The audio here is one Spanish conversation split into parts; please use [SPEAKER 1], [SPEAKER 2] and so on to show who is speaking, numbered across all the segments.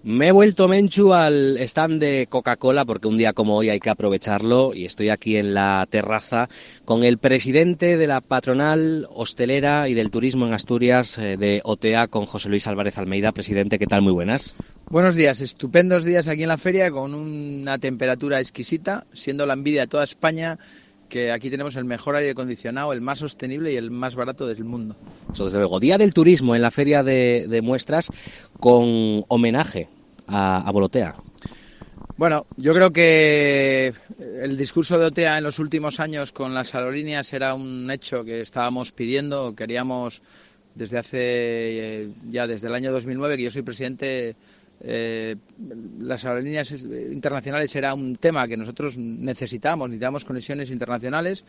[SPEAKER 1] Me he vuelto, Menchu, al stand de Coca-Cola porque un día como hoy hay que aprovecharlo y estoy aquí en la terraza con el presidente de la patronal hostelera y del turismo en Asturias de OTEA, con José Luis Álvarez Almeida. Presidente, ¿qué tal? Muy buenas.
[SPEAKER 2] Buenos días, estupendos días aquí en la feria con una temperatura exquisita, siendo la envidia de toda España que aquí tenemos el mejor aire acondicionado, el más sostenible y el más barato del mundo.
[SPEAKER 1] Eso desde luego. Día del turismo en la feria de muestras con homenaje a Volotea.
[SPEAKER 2] Bueno, yo creo que el discurso de OTEA en los últimos años con las aerolíneas era un hecho que estábamos pidiendo, queríamos desde desde el año 2009, que yo soy presidente. Las aerolíneas internacionales era un tema que nosotros necesitábamos conexiones internacionales.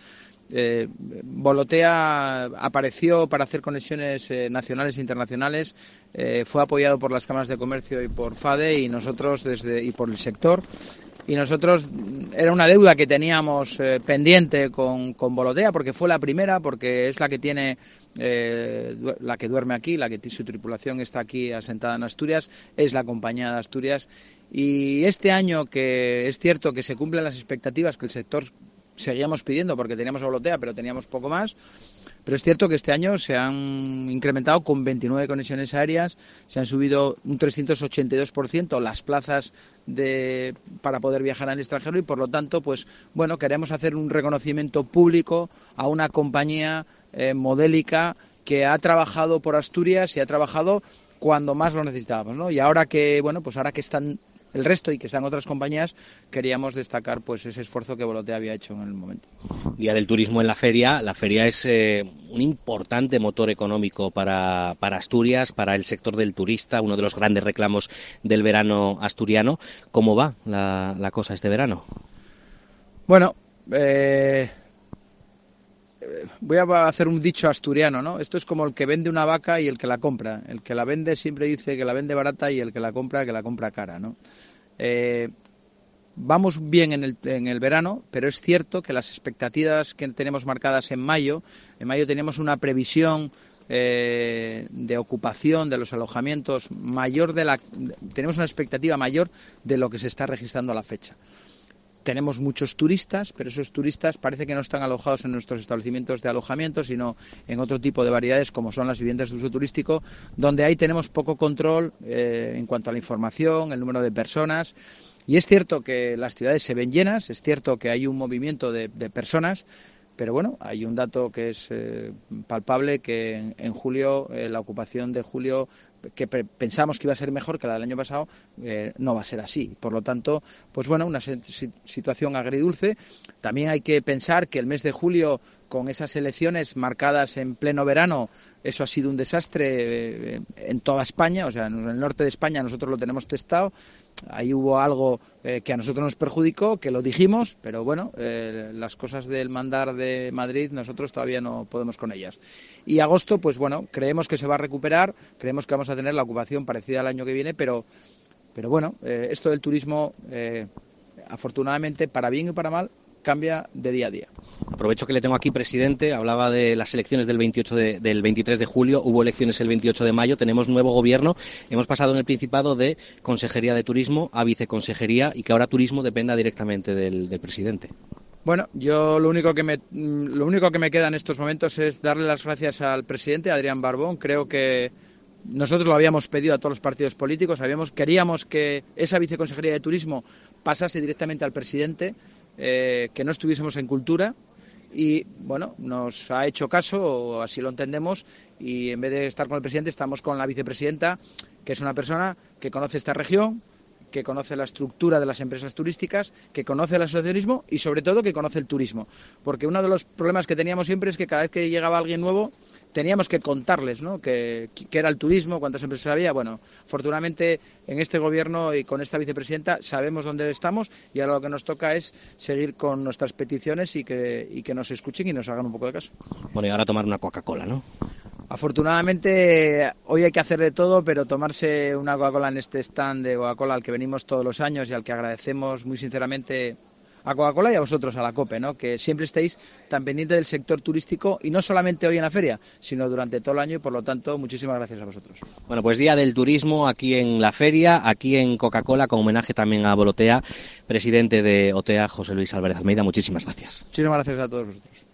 [SPEAKER 2] Volotea apareció para hacer conexiones nacionales e internacionales, fue apoyado por las cámaras de comercio y por FADE y nosotros y por el sector. Y nosotros era una deuda que teníamos pendiente con Volotea, porque fue la primera, porque es la que tiene la que duerme aquí, la que su tripulación está aquí asentada en Asturias, es la compañía de Asturias. Y este año, que es cierto que se cumplen las expectativas que el sector seguíamos pidiendo, porque teníamos a Volotea, pero teníamos poco más. Pero es cierto que este año se han incrementado con 29 conexiones aéreas, se han subido un 382% las plazas para poder viajar al extranjero y, por lo tanto, pues bueno, queremos hacer un reconocimiento público a una compañía modélica que ha trabajado por Asturias y ha trabajado cuando más lo necesitábamos, ¿no? Y ahora que, bueno, pues ahora que están el resto y que están otras compañías, queríamos destacar pues ese esfuerzo que Volotea había hecho en el momento.
[SPEAKER 1] Día del turismo en la feria. La feria es un importante motor económico para Asturias, para el sector del turista, uno de los grandes reclamos del verano asturiano. ¿Cómo va la cosa este verano?
[SPEAKER 2] Bueno, voy a hacer un dicho asturiano, ¿no? Esto es como el que vende una vaca y el que la compra. El que la vende siempre dice que la vende barata y el que la compra cara, ¿no? Vamos bien en el verano, pero es cierto que las expectativas que tenemos marcadas en mayo teníamos una previsión de ocupación de los alojamientos tenemos una expectativa mayor de lo que se está registrando a la fecha. Tenemos muchos turistas, pero esos turistas parece que no están alojados en nuestros establecimientos de alojamiento, sino en otro tipo de variedades, como son las viviendas de uso turístico, donde ahí tenemos poco control en cuanto a la información, el número de personas. Y es cierto que las ciudades se ven llenas, es cierto que hay un movimiento de personas, pero bueno, hay un dato que es palpable, que en julio, la ocupación de julio, que pensamos que iba a ser mejor que la del año pasado, no va a ser así. Por lo tanto, pues bueno, una situación agridulce. También hay que pensar que el mes de julio, con esas elecciones marcadas en pleno verano, eso ha sido un desastre en toda España, o sea, en el norte de España nosotros lo tenemos testado. Ahí hubo algo que a nosotros nos perjudicó, que lo dijimos, pero bueno, las cosas del mandar de Madrid nosotros todavía no podemos con ellas. Y agosto, pues bueno, creemos que se va a recuperar, creemos que vamos a tener la ocupación parecida al año que viene, pero bueno, esto del turismo, afortunadamente, para bien y para mal, cambia de día a día.
[SPEAKER 1] Aprovecho que le tengo aquí, presidente. Hablaba de las elecciones del 23 de julio, hubo elecciones el 28 de mayo, tenemos nuevo gobierno, hemos pasado en el Principado de Consejería de Turismo a Viceconsejería y que ahora turismo dependa directamente del presidente.
[SPEAKER 2] Bueno, yo lo único que me queda en estos momentos es darle las gracias al presidente Adrián Barbón. Creo que nosotros lo habíamos pedido a todos los partidos políticos, queríamos que esa Viceconsejería de Turismo pasase directamente al presidente, que no estuviésemos en cultura, y bueno, nos ha hecho caso, o así lo entendemos, y en vez de estar con el presidente estamos con la vicepresidenta, que es una persona que conoce esta región, que conoce la estructura de las empresas turísticas, que conoce el asociacionismo y sobre todo que conoce el turismo, porque uno de los problemas que teníamos siempre es que cada vez que llegaba alguien nuevo teníamos que contarles, ¿no?, qué era el turismo, cuántas empresas había. Bueno, afortunadamente en este gobierno y con esta vicepresidenta sabemos dónde estamos y ahora lo que nos toca es seguir con nuestras peticiones y que nos escuchen y nos hagan un poco de caso.
[SPEAKER 1] Bueno, y ahora tomar una Coca-Cola, ¿no?
[SPEAKER 2] Afortunadamente hoy hay que hacer de todo, pero tomarse una Coca-Cola en este stand de Coca-Cola al que venimos todos los años y al que agradecemos muy sinceramente a Coca-Cola y a vosotros, a la COPE, ¿no? Que siempre estéis tan pendientes del sector turístico y no solamente hoy en la feria, sino durante todo el año y por lo tanto muchísimas gracias a vosotros.
[SPEAKER 1] Bueno, pues Día del Turismo aquí en la feria, aquí en Coca-Cola, con homenaje también a Volotea, presidente de OTEA, José Luis Álvarez Almeida, muchísimas gracias.
[SPEAKER 2] Muchísimas gracias a todos vosotros.